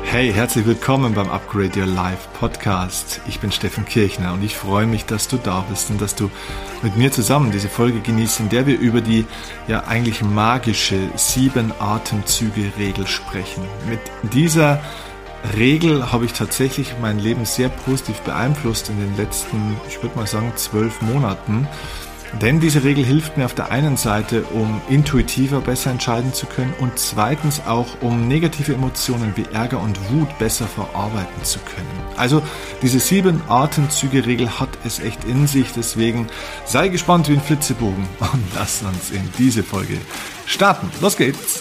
Hey, herzlich willkommen beim Upgrade Your Life Podcast. Ich bin Steffen Kirchner und ich freue mich, dass du da bist und dass du mit mir zusammen diese Folge genießt, in der wir über die ja eigentlich magische 7-Atemzüge-Regel sprechen. Mit dieser Regel habe ich tatsächlich mein Leben sehr positiv beeinflusst in den letzten, ich würde mal sagen, 12 Monaten. Denn diese Regel hilft mir auf der einen Seite, um intuitiver besser entscheiden zu können und zweitens auch, um negative Emotionen wie Ärger und Wut besser verarbeiten zu können. Also diese 7-Atemzüge-Regel hat es echt in sich, deswegen sei gespannt wie ein Flitzebogen und lass uns in diese Folge starten. Los geht's!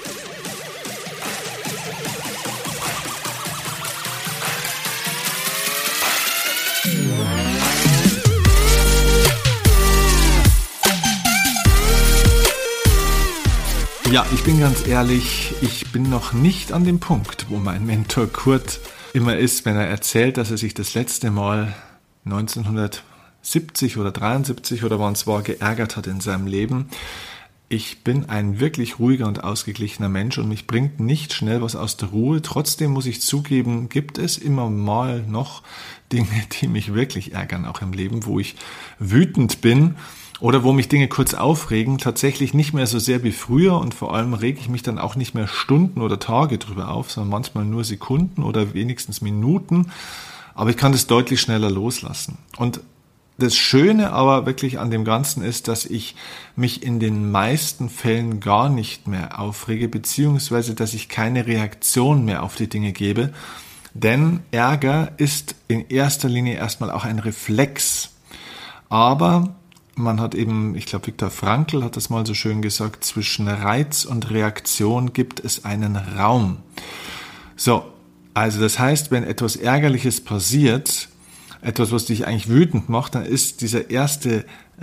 Ja, ich bin ganz ehrlich, ich bin noch nicht an dem Punkt, wo mein Mentor Kurt immer ist, wenn er erzählt, dass er sich das letzte Mal 1970 oder 73 oder wann es war, geärgert hat in seinem Leben. Ich bin ein wirklich ruhiger und ausgeglichener Mensch und mich bringt nicht schnell was aus der Ruhe. Trotzdem muss ich zugeben, gibt es immer mal noch Dinge, die mich wirklich ärgern, auch im Leben, wo ich wütend bin. Oder wo mich Dinge kurz aufregen, tatsächlich nicht mehr so sehr wie früher und vor allem rege ich mich dann auch nicht mehr Stunden oder Tage drüber auf, sondern manchmal nur Sekunden oder wenigstens Minuten. Aber ich kann das deutlich schneller loslassen. Und das Schöne aber wirklich an dem Ganzen ist, dass ich mich in den meisten Fällen gar nicht mehr aufrege, beziehungsweise dass ich keine Reaktion mehr auf die Dinge gebe. Denn Ärger ist in erster Linie erstmal auch ein Reflex. Aber man hat eben, ich glaube, Viktor Frankl hat das mal so schön gesagt, zwischen Reiz und Reaktion gibt es einen Raum. So, also das heißt, wenn etwas Ärgerliches passiert, etwas, was dich eigentlich wütend macht, dann ist dieser erste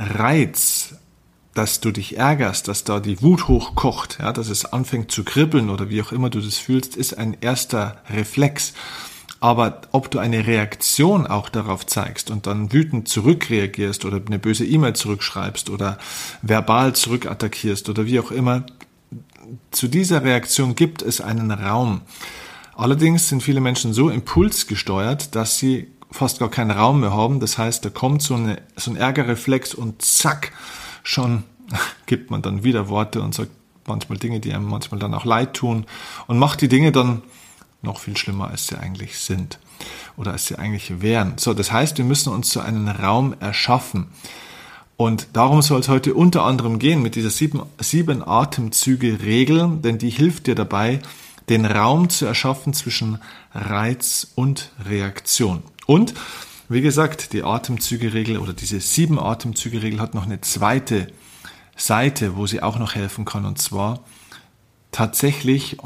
Reiz, dass du dich ärgerst, dass da die Wut hochkocht, ja, dass es anfängt zu kribbeln oder wie auch immer du das fühlst, ist ein erster Reflex. Aber ob du eine Reaktion auch darauf zeigst und dann wütend zurückreagierst oder eine böse E-Mail zurückschreibst oder verbal zurückattackierst oder wie auch immer, zu dieser Reaktion gibt es einen Raum. Allerdings sind viele Menschen so impulsgesteuert, dass sie fast gar keinen Raum mehr haben. Das heißt, da kommt so ein Ärgerreflex und zack, schon gibt man dann wieder Worte und sagt manchmal Dinge, die einem manchmal dann auch leid tun und macht die Dinge dann noch viel schlimmer, als sie eigentlich sind oder als sie eigentlich wären. So, das heißt, wir müssen uns so einen Raum erschaffen. Und darum soll es heute unter anderem gehen mit dieser 7-Atemzüge-Regel, denn die hilft dir dabei, den Raum zu erschaffen zwischen Reiz und Reaktion. Und, wie gesagt, die Atemzüge-Regel oder diese 7-Atemzüge-Regel hat noch eine zweite Seite, wo sie auch noch helfen kann, und zwar tatsächlich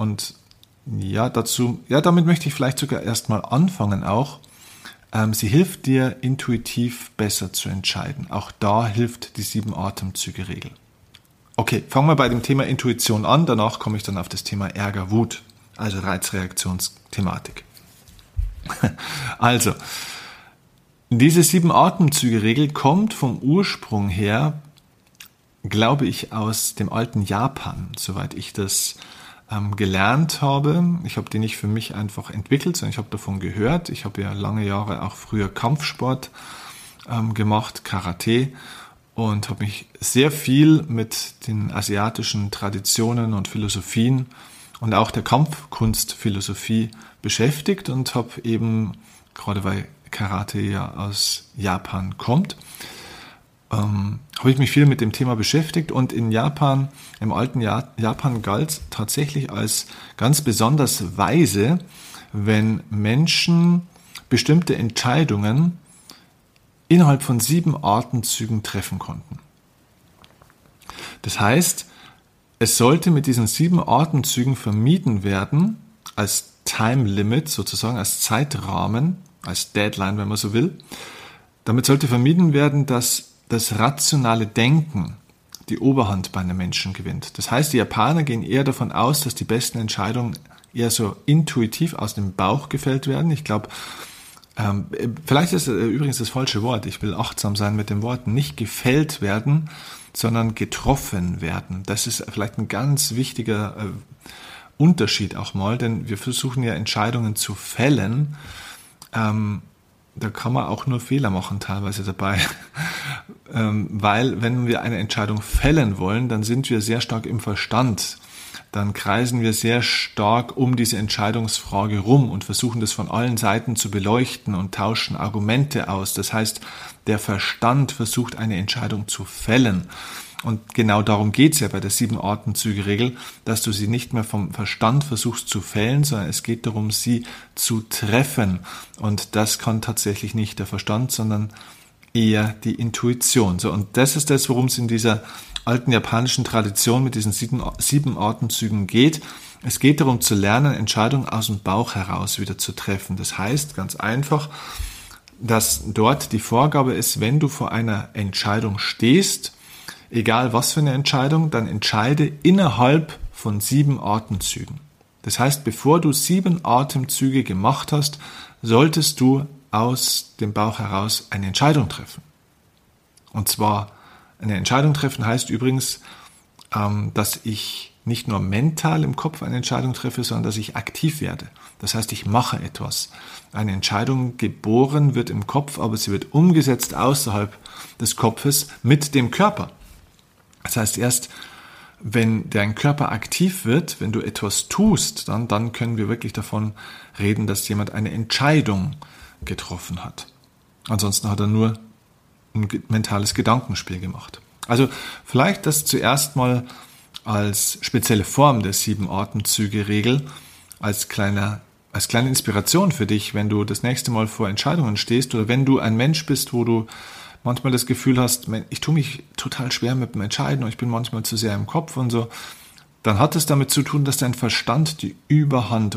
damit möchte ich vielleicht sogar erstmal anfangen auch. Sie hilft dir intuitiv besser zu entscheiden. Auch da hilft die 7-Atemzüge-Regel. Okay, fangen wir bei dem Thema Intuition an. Danach komme ich dann auf das Thema Ärger, Wut, also Reizreaktionsthematik. Also, diese 7-Atemzüge-Regel kommt vom Ursprung her, glaube ich, aus dem alten Japan, soweit ich das gelernt habe. Ich habe die nicht für mich einfach entwickelt, sondern ich habe davon gehört. Ich habe ja lange Jahre auch früher Kampfsport gemacht, Karate, und habe mich sehr viel mit den asiatischen Traditionen und Philosophien und auch der Kampfkunstphilosophie beschäftigt und habe eben, gerade weil Karate ja aus Japan kommt, habe ich mich viel mit dem Thema beschäftigt und in Japan, im alten Japan galt tatsächlich als ganz besonders weise, wenn Menschen bestimmte Entscheidungen innerhalb von 7 Atemzügen treffen konnten. Das heißt, es sollte mit diesen 7 Atemzügen vermieden werden, als Time Limit sozusagen, als Zeitrahmen, als Deadline, wenn man so will. Damit sollte vermieden werden, dass das rationale Denken die Oberhand bei einem Menschen gewinnt. Das heißt, die Japaner gehen eher davon aus, dass die besten Entscheidungen eher so intuitiv aus dem Bauch gefällt werden. Ich glaube, vielleicht ist übrigens das falsche Wort. Ich will achtsam sein mit dem Wort. Nicht gefällt werden, sondern getroffen werden. Das ist vielleicht ein ganz wichtiger Unterschied auch mal, denn wir versuchen ja Entscheidungen zu fällen. Da kann man auch nur Fehler machen teilweise dabei, weil wenn wir eine Entscheidung fällen wollen, dann sind wir sehr stark im Verstand. Dann kreisen wir sehr stark um diese Entscheidungsfrage rum und versuchen das von allen Seiten zu beleuchten und tauschen Argumente aus. Das heißt, der Verstand versucht eine Entscheidung zu fällen. Und genau darum geht's ja bei der 7-Atemzüge-Regel, dass du sie nicht mehr vom Verstand versuchst zu fällen, sondern es geht darum, sie zu treffen. Und das kann tatsächlich nicht der Verstand, sondern eher die Intuition. So, und das ist das, worum es in dieser alten japanischen Tradition mit diesen 7 Atemzügen geht. Es geht darum zu lernen, Entscheidungen aus dem Bauch heraus wieder zu treffen. Das heißt ganz einfach, dass dort die Vorgabe ist, wenn du vor einer Entscheidung stehst, egal was für eine Entscheidung, dann entscheide innerhalb von 7 Atemzügen. Das heißt, bevor du 7 Atemzüge gemacht hast, solltest du aus dem Bauch heraus eine Entscheidung treffen. Und zwar eine Entscheidung treffen heißt übrigens, dass ich nicht nur mental im Kopf eine Entscheidung treffe, sondern dass ich aktiv werde. Das heißt, ich mache etwas. Eine Entscheidung geboren wird im Kopf, aber sie wird umgesetzt außerhalb des Kopfes mit dem Körper. Das heißt, erst wenn dein Körper aktiv wird, wenn du etwas tust, dann können wir wirklich davon reden, dass jemand eine Entscheidung getroffen hat. Ansonsten hat er nur ein mentales Gedankenspiel gemacht. Also vielleicht das zuerst mal als spezielle Form der 7-Atemzüge-Regel, als kleine Inspiration für dich, wenn du das nächste Mal vor Entscheidungen stehst oder wenn du ein Mensch bist, wo du manchmal das Gefühl hast, ich tue mich total schwer mit dem Entscheiden und ich bin manchmal zu sehr im Kopf und so, dann hat es damit zu tun, dass dein Verstand die Oberhand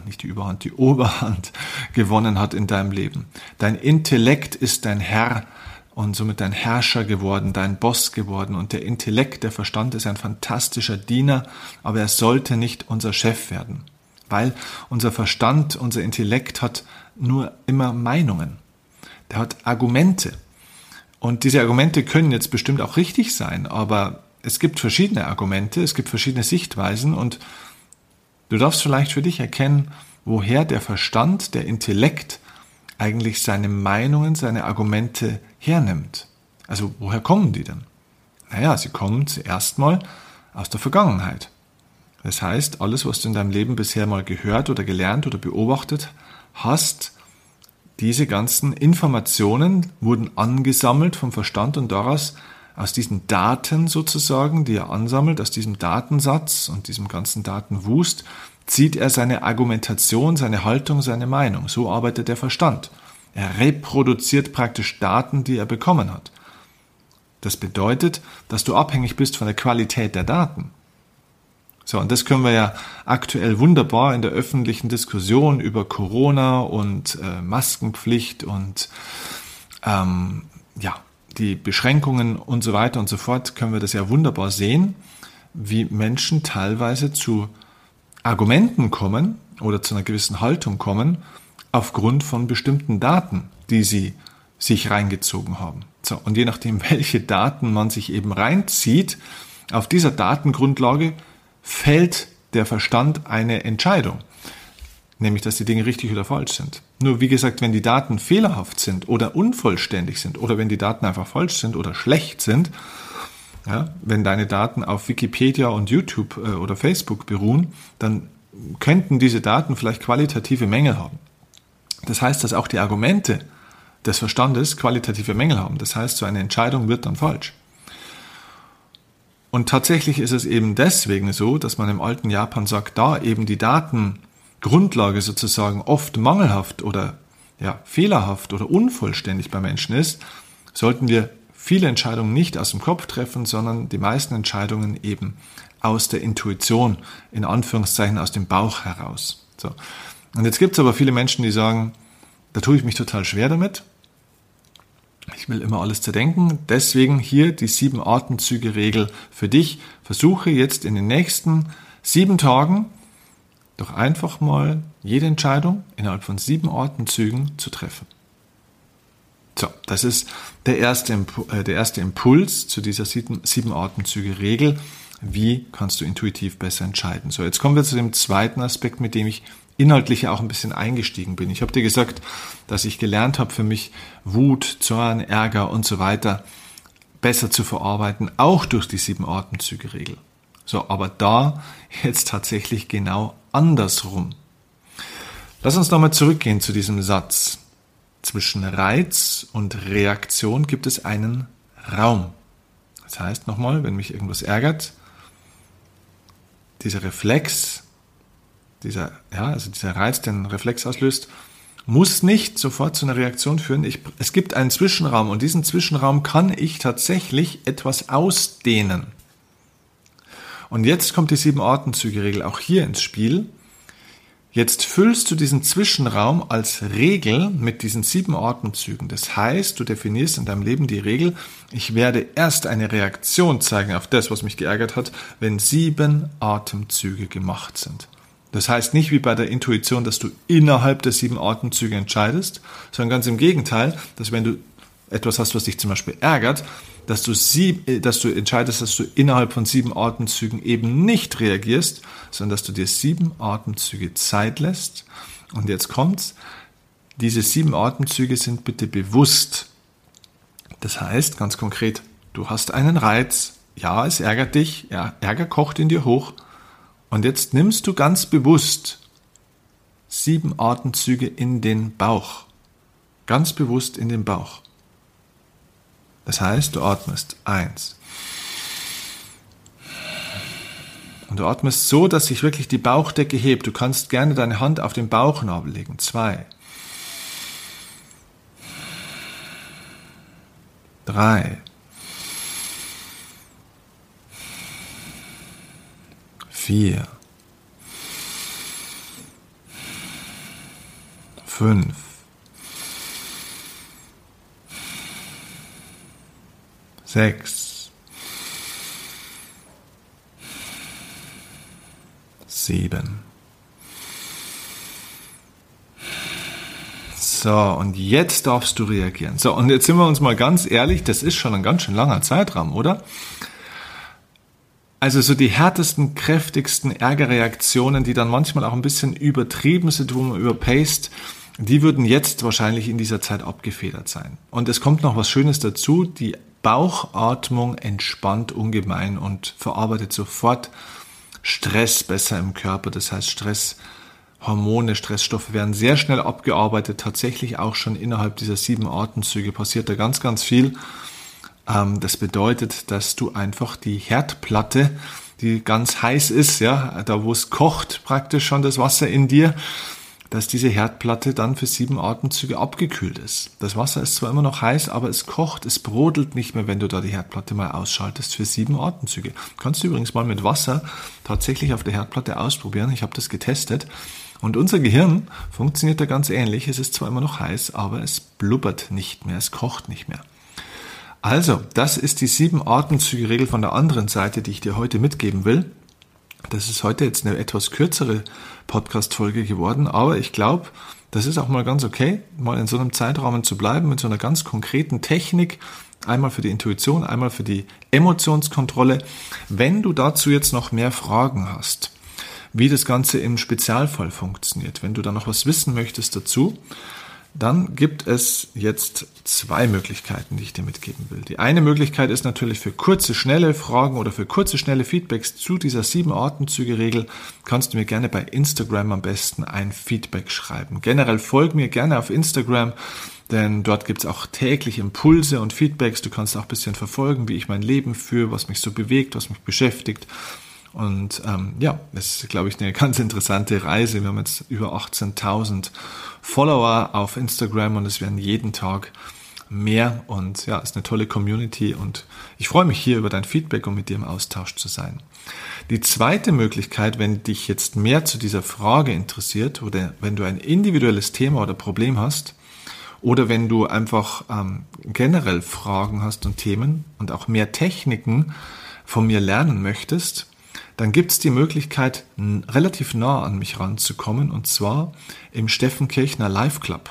gewonnen hat in deinem Leben. Dein Intellekt ist dein Herr und somit dein Herrscher geworden, dein Boss geworden. Und der Intellekt, der Verstand ist ein fantastischer Diener, aber er sollte nicht unser Chef werden. Weil unser Verstand, unser Intellekt hat nur immer Meinungen. Der hat Argumente. Und diese Argumente können jetzt bestimmt auch richtig sein, aber es gibt verschiedene Argumente, es gibt verschiedene Sichtweisen und du darfst vielleicht für dich erkennen, woher der Verstand, der Intellekt eigentlich seine Meinungen, seine Argumente hernimmt. Also woher kommen die denn? Naja, sie kommen zuerst mal aus der Vergangenheit. Das heißt, alles, was du in deinem Leben bisher mal gehört oder gelernt oder beobachtet hast, diese ganzen Informationen wurden angesammelt vom Verstand und daraus, aus diesen Daten sozusagen, die er ansammelt, aus diesem Datensatz und diesem ganzen Datenwust, zieht er seine Argumentation, seine Haltung, seine Meinung. So arbeitet der Verstand. Er reproduziert praktisch Daten, die er bekommen hat. Das bedeutet, dass du abhängig bist von der Qualität der Daten. So, und das können wir ja aktuell wunderbar in der öffentlichen Diskussion über Corona und Maskenpflicht und die Beschränkungen und so weiter und so fort, können wir das ja wunderbar sehen, wie Menschen teilweise zu Argumenten kommen oder zu einer gewissen Haltung kommen, aufgrund von bestimmten Daten, die sie sich reingezogen haben. So, und je nachdem, welche Daten man sich eben reinzieht, auf dieser Datengrundlage fällt der Verstand eine Entscheidung, nämlich dass die Dinge richtig oder falsch sind. Nur wie gesagt, wenn die Daten fehlerhaft sind oder unvollständig sind oder wenn die Daten einfach falsch sind oder schlecht sind, ja, wenn deine Daten auf Wikipedia und YouTube oder Facebook beruhen, dann könnten diese Daten vielleicht qualitative Mängel haben. Das heißt, dass auch die Argumente des Verstandes qualitative Mängel haben. Das heißt, so eine Entscheidung wird dann falsch. Und tatsächlich ist es eben deswegen so, dass man im alten Japan sagt, da eben die Datengrundlage sozusagen oft mangelhaft oder fehlerhaft oder unvollständig bei Menschen ist, sollten wir viele Entscheidungen nicht aus dem Kopf treffen, sondern die meisten Entscheidungen eben aus der Intuition, in Anführungszeichen aus dem Bauch heraus. So. Und jetzt gibt es aber viele Menschen, die sagen, da tue ich mich total schwer damit. Ich will immer alles zerdenken. Deswegen hier die 7-Atemzüge-Regel für dich. Versuche jetzt in den nächsten 7 Tagen doch einfach mal jede Entscheidung innerhalb von 7 Atemzügen zu treffen. So, das ist der erste Impuls zu dieser 7 Atemzüge-Regel. Wie kannst du intuitiv besser entscheiden? So, jetzt kommen wir zu dem zweiten Aspekt, mit dem ich inhaltlich auch ein bisschen eingestiegen bin. Ich habe dir gesagt, dass ich gelernt habe, für mich Wut, Zorn, Ärger und so weiter besser zu verarbeiten, auch durch die 7-Atemzüge-Regel. So, aber da jetzt tatsächlich genau andersrum. Lass uns nochmal zurückgehen zu diesem Satz. Zwischen Reiz und Reaktion gibt es einen Raum. Das heißt nochmal, wenn mich irgendwas ärgert, dieser Reflex, dieser Reiz, der einen Reflex auslöst, muss nicht sofort zu einer Reaktion führen. Es gibt einen Zwischenraum und diesen Zwischenraum kann ich tatsächlich etwas ausdehnen. Und jetzt kommt die 7-Atemzüge-Regel auch hier ins Spiel. Jetzt füllst du diesen Zwischenraum als Regel mit diesen 7 Atemzügen. Das heißt, du definierst in deinem Leben die Regel, ich werde erst eine Reaktion zeigen auf das, was mich geärgert hat, wenn 7 Atemzüge gemacht sind. Das heißt nicht wie bei der Intuition, dass du innerhalb der 7 Atemzüge entscheidest, sondern ganz im Gegenteil, dass wenn du etwas hast, was dich zum Beispiel ärgert, dass du entscheidest, dass du innerhalb von 7 Atemzügen eben nicht reagierst, sondern dass du dir 7 Atemzüge Zeit lässt. Und jetzt kommt's, diese 7 Atemzüge sind bitte bewusst. Das heißt, ganz konkret, du hast einen Reiz, ja, es ärgert dich, ja, Ärger kocht in dir hoch. Und jetzt nimmst du ganz bewusst 7 Atemzüge in den Bauch. Ganz bewusst in den Bauch. Das heißt, du atmest 1. Und du atmest so, dass sich wirklich die Bauchdecke hebt. Du kannst gerne deine Hand auf den Bauchnabel legen. 2. 3. 4. 5. 6, 7. So, und jetzt darfst du reagieren. So, und jetzt sind wir uns mal ganz ehrlich, das ist schon ein ganz schön langer Zeitraum, oder? Also so die härtesten, kräftigsten Ärgerreaktionen, die dann manchmal auch ein bisschen übertrieben sind, wo man überpaced, die würden jetzt wahrscheinlich in dieser Zeit abgefedert sein. Und es kommt noch was Schönes dazu, die Bauchatmung entspannt ungemein und verarbeitet sofort Stress besser im Körper. Das heißt, Stresshormone, Stressstoffe werden sehr schnell abgearbeitet. Tatsächlich auch schon innerhalb dieser 7 Atemzüge passiert da ganz, ganz viel. Das bedeutet, dass du einfach die Herdplatte, die ganz heiß ist, ja, da wo es kocht praktisch schon das Wasser in dir, dass diese Herdplatte dann für 7 Atemzüge abgekühlt ist. Das Wasser ist zwar immer noch heiß, aber es kocht, es brodelt nicht mehr, wenn du da die Herdplatte mal ausschaltest für 7 Atemzüge. Kannst du übrigens mal mit Wasser tatsächlich auf der Herdplatte ausprobieren. Ich habe das getestet. Und unser Gehirn funktioniert da ganz ähnlich. Es ist zwar immer noch heiß, aber es blubbert nicht mehr, es kocht nicht mehr. Also, das ist die 7 Atemzüge-Regel von der anderen Seite, die ich dir heute mitgeben will. Das ist heute jetzt eine etwas kürzere Podcast-Folge geworden, aber ich glaube, das ist auch mal ganz okay, mal in so einem Zeitrahmen zu bleiben, mit so einer ganz konkreten Technik, einmal für die Intuition, einmal für die Emotionskontrolle. Wenn du dazu jetzt noch mehr Fragen hast, wie das Ganze im Spezialfall funktioniert, wenn du da noch was wissen möchtest dazu, dann gibt es jetzt 2 Möglichkeiten, die ich dir mitgeben will. Die eine Möglichkeit ist natürlich für kurze, schnelle Fragen oder für kurze, schnelle Feedbacks zu dieser 7 Atemzüge-Regel kannst du mir gerne bei Instagram am besten ein Feedback schreiben. Generell folg mir gerne auf Instagram, denn dort gibt es auch täglich Impulse und Feedbacks. Du kannst auch ein bisschen verfolgen, wie ich mein Leben führe, was mich so bewegt, was mich beschäftigt. Und das ist, glaube ich, eine ganz interessante Reise. Wir haben jetzt über 18.000 Follower auf Instagram und es werden jeden Tag mehr. Und ja, es ist eine tolle Community und ich freue mich hier über dein Feedback und mit dir im Austausch zu sein. Die zweite Möglichkeit, wenn dich jetzt mehr zu dieser Frage interessiert oder wenn du ein individuelles Thema oder Problem hast oder wenn du einfach generell Fragen hast und Themen und auch mehr Techniken von mir lernen möchtest, dann gibt es die Möglichkeit, relativ nah an mich ranzukommen, und zwar im Steffen Kirchner Live Club.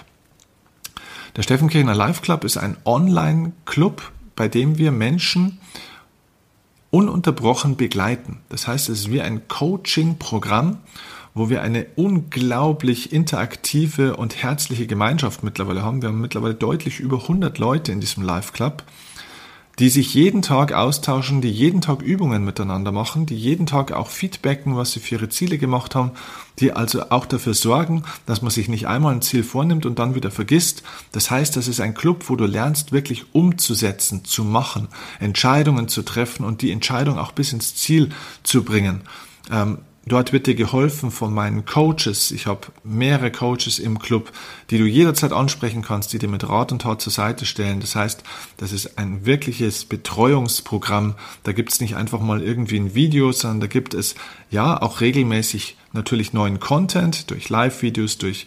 Der Steffen Kirchner Live Club ist ein Online-Club, bei dem wir Menschen ununterbrochen begleiten. Das heißt, es ist wie ein Coaching-Programm, wo wir eine unglaublich interaktive und herzliche Gemeinschaft mittlerweile haben. Wir haben mittlerweile deutlich über 100 Leute in diesem Live-Club, die sich jeden Tag austauschen, die jeden Tag Übungen miteinander machen, die jeden Tag auch feedbacken, was sie für ihre Ziele gemacht haben, die also auch dafür sorgen, dass man sich nicht einmal ein Ziel vornimmt und dann wieder vergisst. Das heißt, das ist ein Club, wo du lernst, wirklich umzusetzen, zu machen, Entscheidungen zu treffen und die Entscheidung auch bis ins Ziel zu bringen. Dort wird dir geholfen von meinen Coaches. Ich habe mehrere Coaches im Club, die du jederzeit ansprechen kannst, die dir mit Rat und Tat zur Seite stellen. Das heißt, das ist ein wirkliches Betreuungsprogramm. Da gibt es nicht einfach mal irgendwie ein Video, sondern da gibt es ja auch regelmäßig natürlich neuen Content durch Live-Videos, durch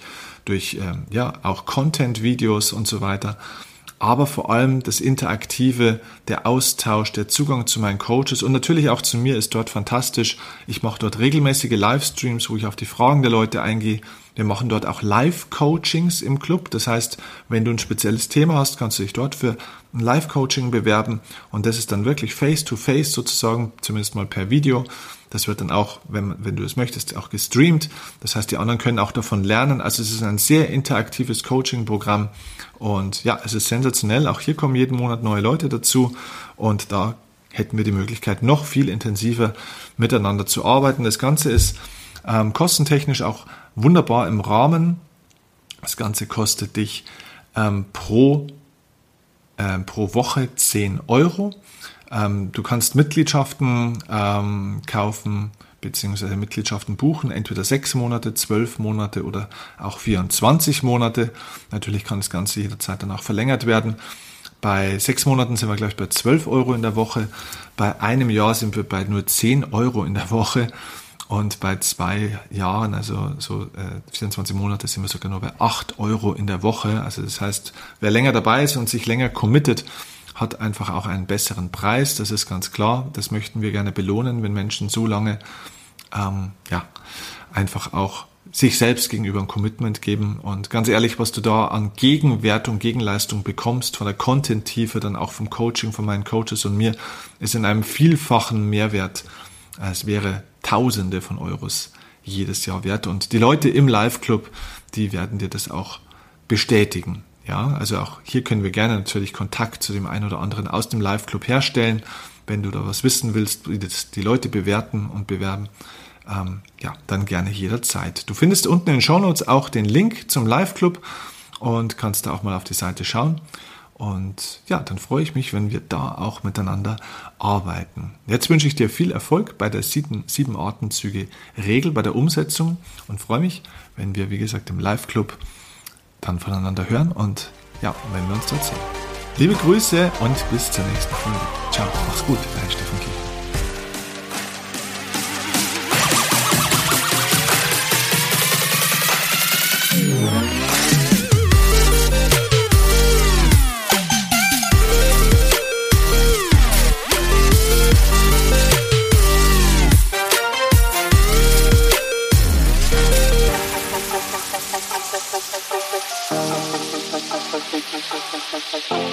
auch Content-Videos und so weiter. Aber vor allem das Interaktive, der Austausch, der Zugang zu meinen Coaches und natürlich auch zu mir ist dort fantastisch. Ich mache dort regelmäßige Livestreams, wo ich auf die Fragen der Leute eingehe. Wir machen dort auch Live-Coachings im Club. Das heißt, wenn du ein spezielles Thema hast, kannst du dich dort für ein Live-Coaching bewerben. Und das ist dann wirklich face-to-face sozusagen, zumindest mal per Video. Das wird dann auch, wenn du es möchtest, auch gestreamt. Das heißt, die anderen können auch davon lernen. Also es ist ein sehr interaktives Coaching-Programm. Und ja, es ist sensationell. Auch hier kommen jeden Monat neue Leute dazu. Und da hätten wir die Möglichkeit, noch viel intensiver miteinander zu arbeiten. Das Ganze ist kostentechnisch auch wunderbar im Rahmen. Das Ganze kostet dich pro Woche 10 Euro. Du kannst Mitgliedschaften kaufen bzw. Mitgliedschaften buchen, entweder 6 Monate, 12 Monate oder auch 24 Monate. Natürlich kann das Ganze jederzeit dann auch verlängert werden. Bei 6 Monaten sind wir gleich bei 12 Euro in der Woche. Bei einem Jahr sind wir bei nur 10 Euro in der Woche. Und bei 2 Jahren, also 24 Monate, sind wir sogar nur bei 8 Euro in der Woche. Also das heißt, wer länger dabei ist und sich länger committet, hat einfach auch einen besseren Preis. Das ist ganz klar. Das möchten wir gerne belohnen, wenn Menschen so lange einfach auch sich selbst gegenüber ein Commitment geben. Und ganz ehrlich, was du da an Gegenwertung, Gegenleistung bekommst, von der Content-Tiefe, dann auch vom Coaching, von meinen Coaches und mir, ist in einem vielfachen Mehrwert. Es wäre Tausende von Euros jedes Jahr wert. Und die Leute im Live-Club, die werden dir das auch bestätigen. Ja, also auch hier können wir gerne natürlich Kontakt zu dem einen oder anderen aus dem Live-Club herstellen. Wenn du da was wissen willst, wie das die Leute bewerten und bewerben, dann gerne jederzeit. Du findest unten in den Shownotes auch den Link zum Live-Club und kannst da auch mal auf die Seite schauen. Und ja, dann freue ich mich, wenn wir da auch miteinander arbeiten. Jetzt wünsche ich dir viel Erfolg bei der 7 Atemzüge-Regel, bei der Umsetzung und freue mich, wenn wir, wie gesagt, im Live-Club dann voneinander hören und ja, wenn wir uns dort sehen. Liebe Grüße und bis zur nächsten Folge. Ciao, mach's gut, dein Steffen Kiel. Thank you.